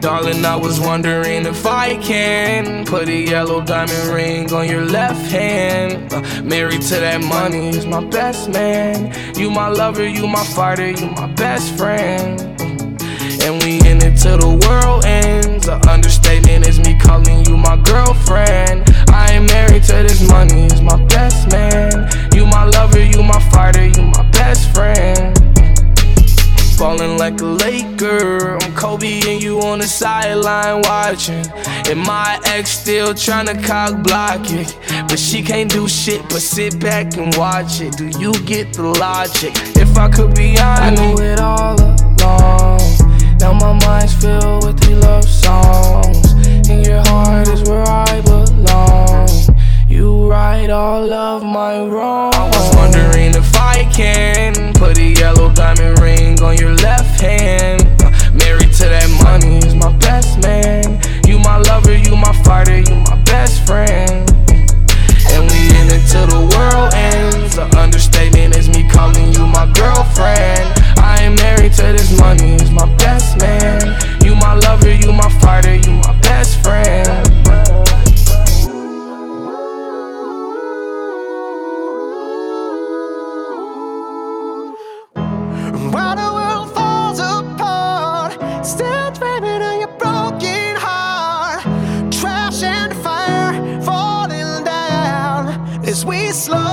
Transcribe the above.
Darling, I was wondering if I can put a yellow diamond ring on your left hand. Married to that money is my best man. You my lover, you my fighter, you my best friend. And we in it till the world ends. An understatement is me calling you my girlfriend. I ain't married to this money, is my best man. You my lover, you my fighter, you my best friend. Falling like a Laker, I'm Kobe and you on the sideline watching. And my ex still tryna cock block it, but she can't do shit but sit back and watch it. Do you get the logic? If I could be honest, I knew it all along. Now my mind's filled with these love songs, and your heart is where I belong. You right all of my wrongs. I was wondering if I can put a yellow diamond ring on your left hand. Married to that money is my best man. You my lover, you my fighter, you my best friend. And we in it till the world ends. An understatement is me calling you my girlfriend. I ain't married to this money, is my best man. You my lover, you my fighter, you my best friend. While the world falls apart, still dreaming of your broken heart. Trash and fire falling down as we slow